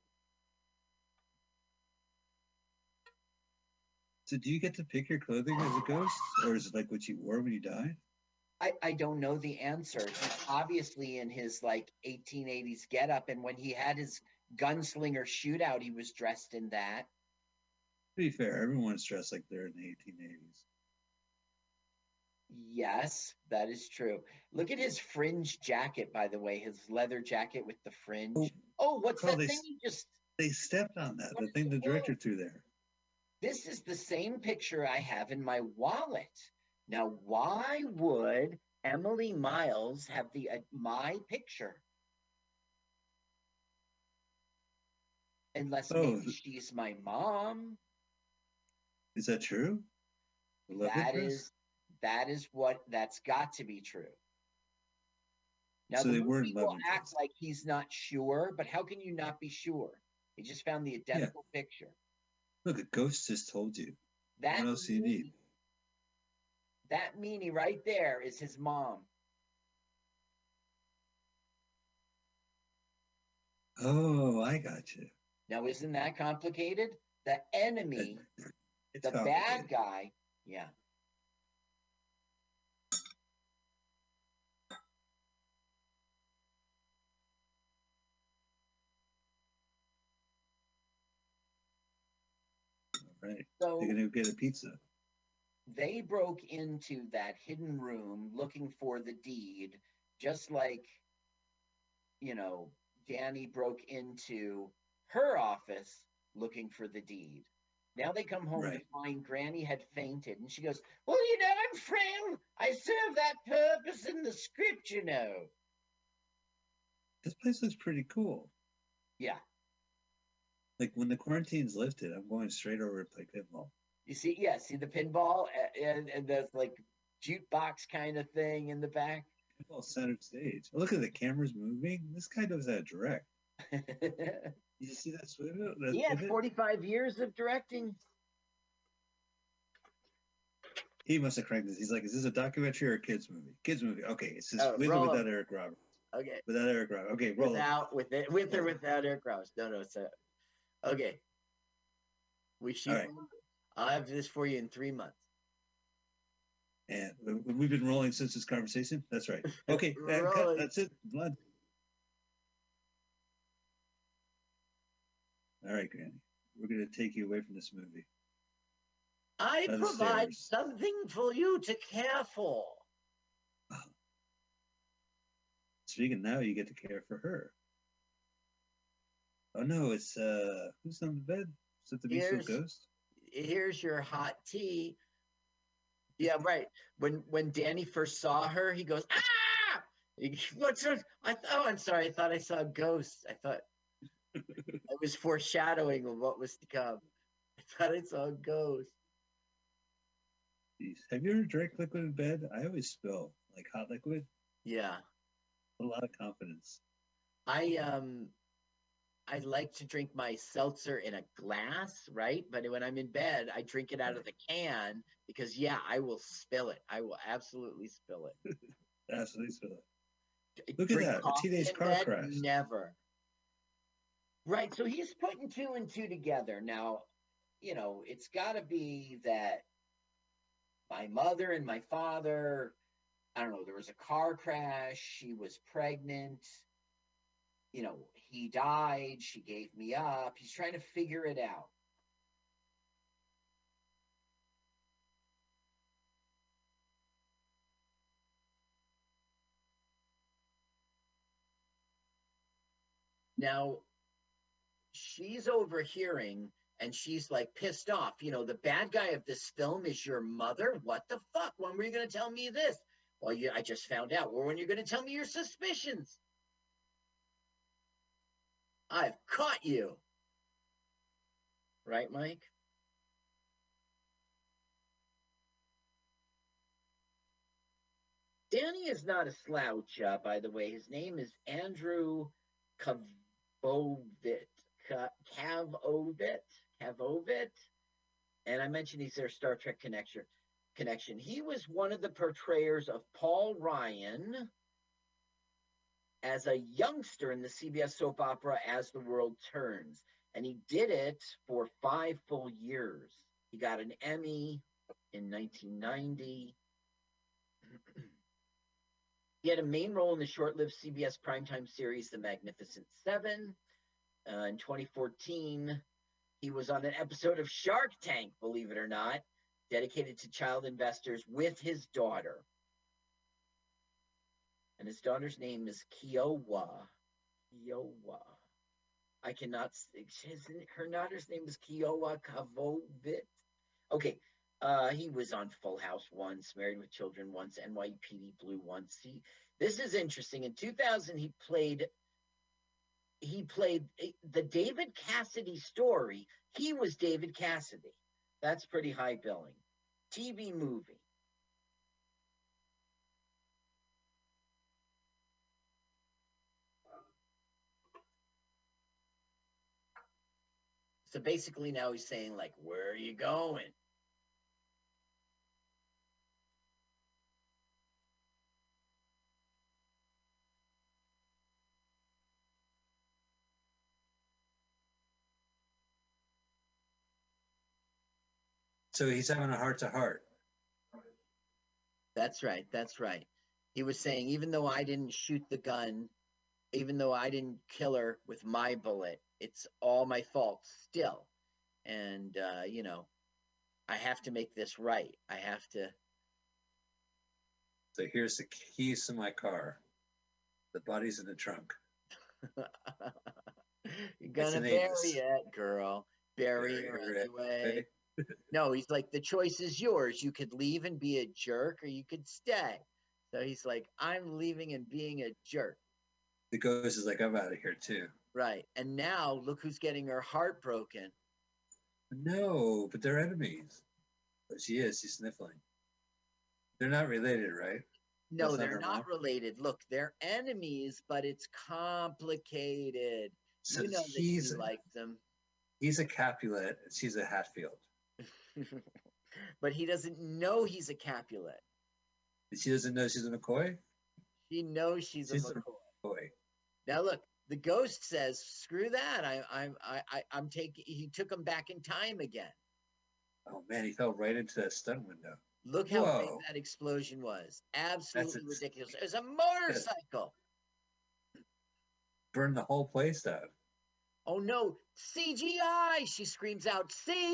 So do you get to pick your clothing as a ghost? Or is it like what you wore when you died? I don't know the answer. He's obviously in his like 1880s getup, and when he had his gunslinger shootout, he was dressed in that. To be fair, everyone's dressed like they're in the 1880s. Yes, that is true. Look at his fringe jacket, by the way, his leather jacket with the fringe. Oh, what's Carl, that thing you just? They stepped on that, What the is thing it? the director threw there. This is the same picture I have in my wallet. Now, why would Emily Miles have my picture? Unless maybe she's my mom. Is that true? That's got to be true. Now so the they weren't movie will act like he's not sure, but how can you not be sure? He just found the identical picture. Look, a ghost just told you. That what else do you need? That meanie right there is his mom. Oh, I got you. Now, isn't that complicated? The enemy, the bad guy, yeah. Right. So they're going to get a pizza. They broke into that hidden room looking for the deed, just like, Danny broke into her office looking for the deed. Now they come home to find Granny had fainted, and she goes, well, I'm Fram. I serve that purpose in the script, This place looks pretty cool. Yeah. Like when the quarantine's lifted, I'm going straight over to play pinball. You see the pinball and there's like jukebox kind of thing in the back. All center stage. Look at the cameras moving. This guy knows how to direct. You see that pivot? He had 45 years of directing. He must have cranked this. He's like, is this a documentary or a kids movie? Kids movie. Okay, it's just with or roll without him. Eric Roberts. Okay. Without Eric Roberts. Okay, roll with or without Eric Roberts. No, it's okay. We shoot. All right. I'll have this for you in 3 months. And we've been rolling since this conversation. That's right. Okay, that's it. Blood. All right, Granny. We're going to take you away from this movie. I provide something for you to care for. Speaking now, you get to care for her. Oh no, it's who's on the bed? Is it the Beast's ghost? Here's your hot tea. Yeah, right. When Danny first saw her, he goes, "Ah!" What's her? I'm sorry. I thought I saw a ghost. I thought it was foreshadowing of what was to come. I thought I saw a ghost. Jeez. Have you ever drank liquid in bed? I always spill like hot liquid. Yeah. A lot of confidence. I like to drink my seltzer in a glass, right? But when I'm in bed, I drink it out of the can because, yeah, I will spill it. I will absolutely spill it. Absolutely spill it. Look at that. A teenage car crash. Never. Right. So he's putting 2 and 2 together. Now, it's got to be that my mother and my father, I don't know, there was a car crash. She was pregnant. He died. She gave me up. He's trying to figure it out. Now, she's overhearing and she's like pissed off. The bad guy of this film is your mother. What the fuck? When were you going to tell me this? Well, I just found out. Well, when you're going to tell me your suspicions? I've caught you. Right, Mike? Danny is not a slouch, by the way. His name is Andrew Kavovit. And I mentioned he's their Star Trek connection. He was one of the portrayers of Paul Ryan as a youngster in the CBS soap opera As the World Turns. And he did it for 5 full years. He got an Emmy in 1990. He had a main role in the short-lived CBS primetime series The Magnificent Seven. In 2014, he was on an episode of Shark Tank, believe it or not, dedicated to child investors with his daughter. And his daughter's name is Kiowa. I cannot. Her daughter's name is Kiowa Kavovit. Okay. He was on Full House once, Married with Children once, NYPD Blue once. This is interesting. In 2000, he played the David Cassidy story. He was David Cassidy. That's pretty high billing. TV movie. So basically now he's saying, like, where are you going? So he's having a heart-to-heart. That's right. He was saying, even though I didn't shoot the gun, even though I didn't kill her with my bullet, it's all my fault still. And, I have to make this right. I have to. So here's the keys to my car. The body's in the trunk. You're gonna bury it, girl. Bury her anyway. No, he's like, the choice is yours. You could leave and be a jerk, or you could stay. So he's like, I'm leaving and being a jerk. The ghost is like, I'm out of here too. Right. And now look who's getting her heart broken. No, but they're enemies. But she is. She's sniffling. They're not related, right? No, That's not they're her not mom. related. Look, they're enemies, but it's complicated. So You know that she liked them. he's a Capulet and she's a Hatfield. But he doesn't know he's a Capulet. And she doesn't know she's a McCoy. She knows she's a She's a McCoy. McCoy. Now look, the ghost says, "Screw that! I'm taking." He took him back in time again. Oh man, he fell right into that stunt window. Look how big Whoa. that explosion was. Absolutely That's it. ridiculous. It was a motorcycle. Burned the whole place down. Oh no, CGI! She screams out,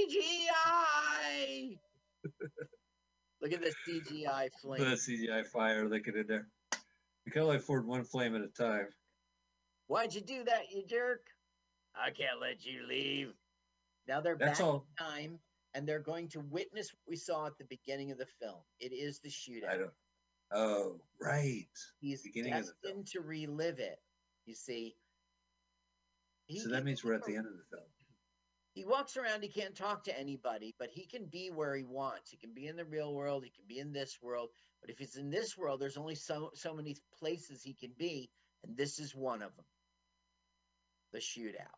CGI! Look at the CGI The flame. CGI fire licking in there. You can only afford one flame at a time. Why'd you do that, you jerk? I can't let you leave. Now they're That's back all. in time, and they're going to witness what we saw at the beginning of the film. It is the I shootout. don't. Oh, right. He's Beginning of the film. destined to relive it. You see. So that means we're at the end of the film. He walks around, he can't talk to anybody, but he can be where he wants. He can be in the real world, he can be in this world. But if he's in this world, there's only so many places he can be, and this is one of them. The shootout.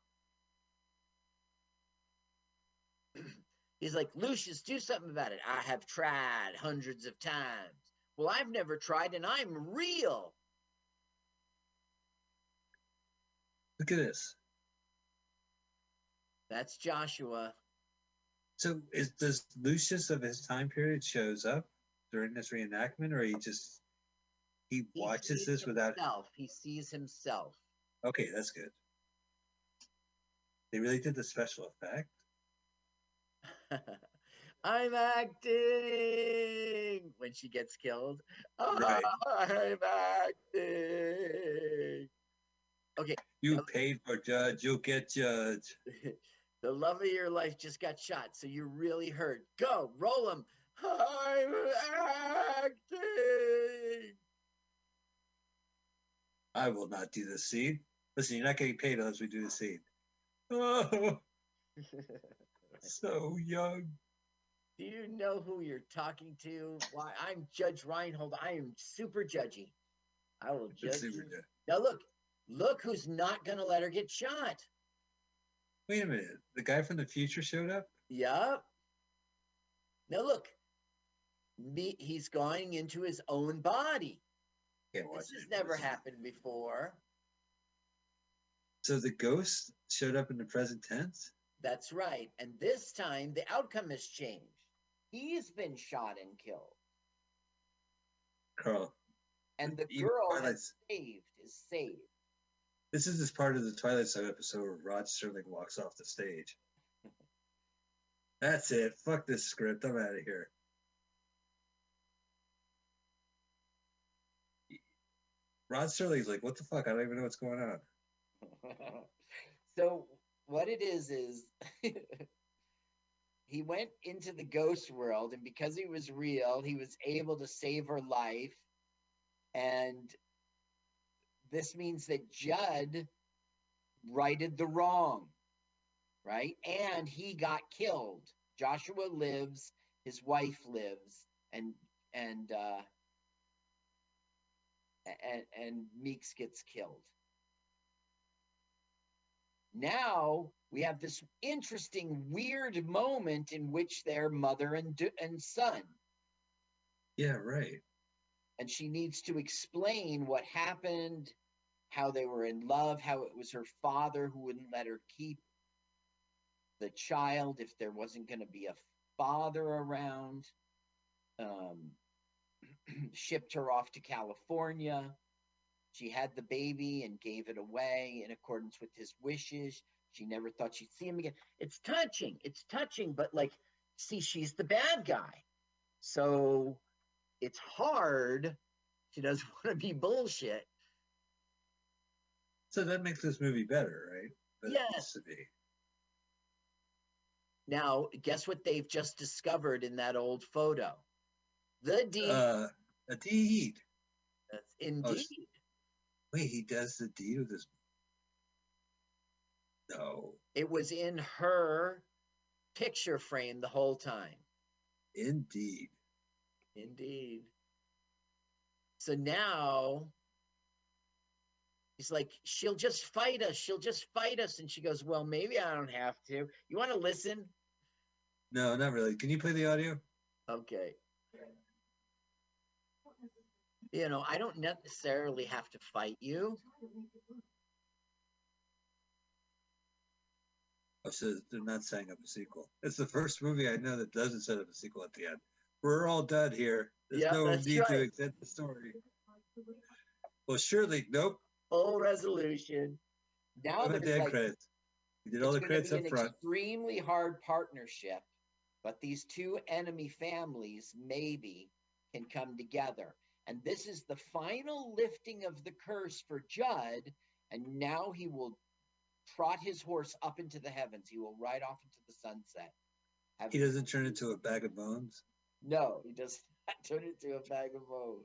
He's like, Lucius, do something about it. I have tried hundreds of times. Well, I've never tried, and I'm real. Look at this. That's Joshua. So does Lucius of his time period shows up during this reenactment, or he watches this without? He sees himself. Okay, that's good. They really did the special effect. I'm acting when she gets killed. Right. I'm acting. Okay. You paid for judge, you'll get judge. The love of your life just got shot, so you're really hurt. Go, roll him. I'm acting. I will not do the scene. Listen, you're not getting paid unless we do the scene. Oh, so young. Do you know who you're talking to? Why, I'm Judge Reinhold. I am super judgy. I will judge you. Now look who's not going to let her get shot. Wait a minute. The guy from the future showed up? Yup. Now look. He's going into his own body. This has never happened before. So the ghost showed up in the present tense? That's right. And this time, the outcome has changed. He's been shot and killed. Carl. And the girl is saved. This is just part of the Twilight Zone episode where Rod Serling walks off the stage. That's it. Fuck this script. I'm out of here. Rod Serling's like, what the fuck? I don't even know what's going on. So what it is he went into the ghost world, and because he was real, he was able to save her life. And this means that Judd righted the wrong, right? And he got killed. Joshua lives, his wife lives, and Meeks gets killed. Now we have this interesting, weird moment in which they're mother and son. Yeah, right. And she needs to explain what happened, how they were in love, how it was her father who wouldn't let her keep the child if there wasn't going to be a father around. Shipped her off to California. She had the baby and gave it away in accordance with his wishes. She never thought she'd see him again. It's touching, but like, see, she's the bad guy. So it's hard. She doesn't want to be bullshit. So that makes this movie better, right? Yes. Now, guess what they've just discovered in that old photo? The deed. A deed. That's indeed. Wait, he does the deed of this? No. It was in her picture frame the whole time. Indeed. So now he's like, she'll just fight us. She'll just fight us. And she goes, well, maybe I don't have to. You want to listen? No, not really. Can you play the audio? Okay. You know, I don't necessarily have to fight you. Oh, so they're not setting up a sequel. It's the first movie I know that doesn't set up a sequel at the end. We're all done here. There's Yeah, no that's need to right. extend the story. Well, surely, nope. Full resolution. Now What about the there's end like, credits? You did all it's the going to credits be up an front. extremely hard partnership, but these two enemy families maybe can come together. And this is the final lifting of the curse for Judd. And now he will trot his horse up into the heavens. He will ride off into the sunset. He doesn't turn into a bag of bones. No, he does not turn into a bag of bones.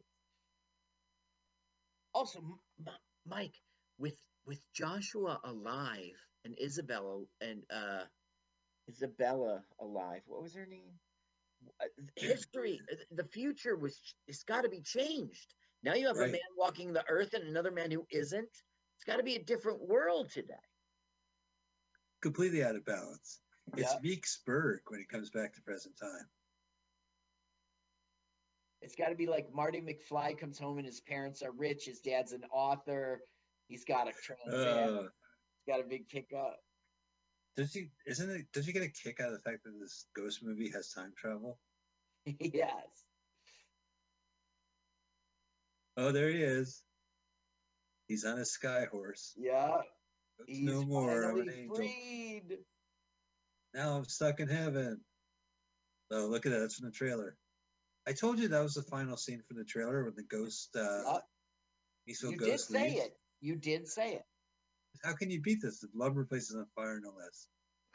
Also, Mike, with Joshua alive and Isabella alive, what was her name? History, the future it's got to be changed. Now you have a Right. man walking the earth and another man who isn't. It's got to be a different world today. Completely out of balance. It's Yeah. Meeksburg when he comes back to present time. It's got to be like Marty McFly comes home and his parents are rich. His dad's an author. He's got a Trans Am. He's got a big pickup. Does you get a kick out of the fact that this ghost movie has time travel? Yes. Oh, there he is. He's on a sky horse. Yeah. It's He's no more. I'm finally an angel. freed. Now I'm stuck in heaven. Oh, look at that. That's from the trailer. I told you that was the final scene from the trailer when the ghost, Miso You did Ghost say leaves. it. You did say it. How can you beat this? The lumber place is on fire, no less.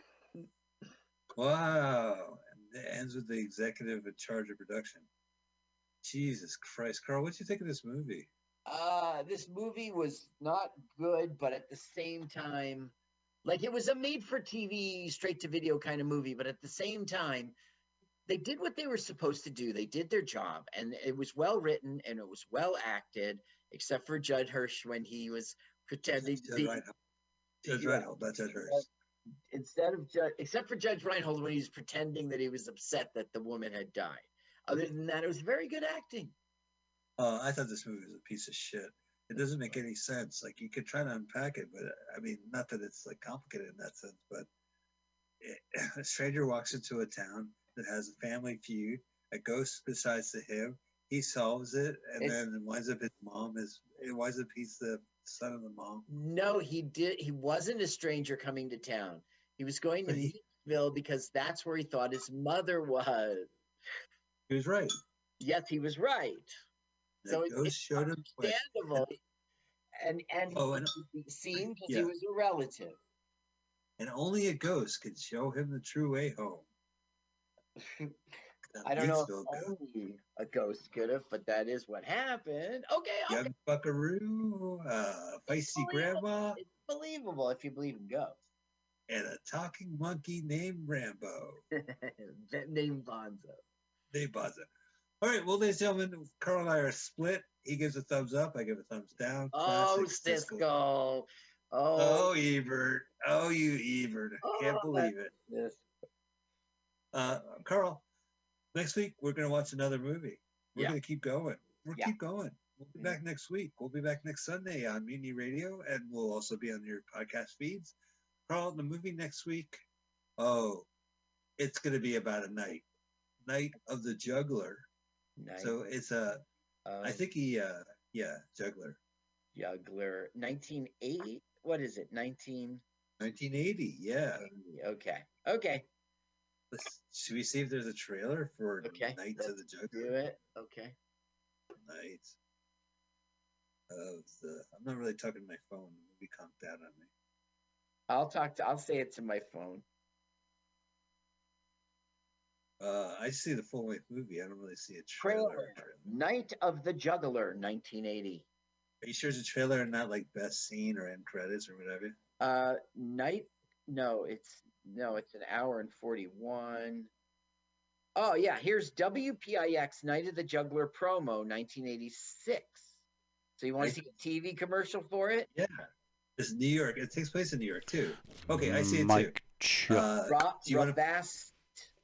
Wow. And it ends with the executive in charge of production. Jesus Christ. Carl, what did you think of this movie? This movie was not good, but at the same time, like it was a made for TV, straight to video kind of movie, but at the same time, they did what they were supposed to do. They did their job, and it was well written and it was well acted, except for Judd Hirsch when he was pretending to be Judge Reinhold, not Judge Hirsch. except for Judge Reinhold when he was pretending that he was upset that the woman had died. Other than that, it was very good acting. I thought this movie was a piece of shit. It doesn't make any sense. Like you could try to unpack it, but I mean, not that it's like complicated in that sense, but a stranger walks into a town that has a family feud. A ghost decides to him. He solves it, and then it winds up he's the son of the mom. No, he did. He wasn't a stranger coming to town. He was going to Meatville because that's where he thought his mother was. He was right. Yes, he was right. So ghost showed him understandable, and he seemed because he was a relative. And only a ghost could show him the true way home. I don't know if only a ghost could have, but that is what happened. Okay. Young buckaroo, feisty grandma. It's believable if you believe in ghosts. And a talking monkey named Rambo. Named Bonzo. Named Bonzo. All right, well, ladies and gentlemen, Carl and I are split. He gives a thumbs up. I give a thumbs down. Oh, Siskel. Oh, Ebert. Oh, you Ebert. I can't believe it. Yes. Carl, next week we're going to watch another movie. We're going to keep going. We'll keep going. We'll be back next week. We'll be back next Sunday on Mutiny Radio, and we'll also be on your podcast feeds. Carl, the movie next week, it's going to be about a night of the juggler. So it's I think juggler. Juggler. 1980. What is it? 1980. Yeah. Okay. Should we see if there's a trailer for Nights of the Juggler? Do it. Okay. Nights of the. I'm not really talking to my phone. The movie conked out on me. I'll say it to my phone. I see the full length movie. I don't really see a trailer. Night of the Juggler, 1980. Are you sure it's a trailer and not like best scene or end credits or whatever? No, it's an hour and 41. Oh yeah, here's WPIX Night of the Juggler promo, 1986. So you want to see a TV commercial for it? Yeah. It's New York. It takes place in New York too. Okay, I see it too. Mike Chuck. Rob do you wanna- Bass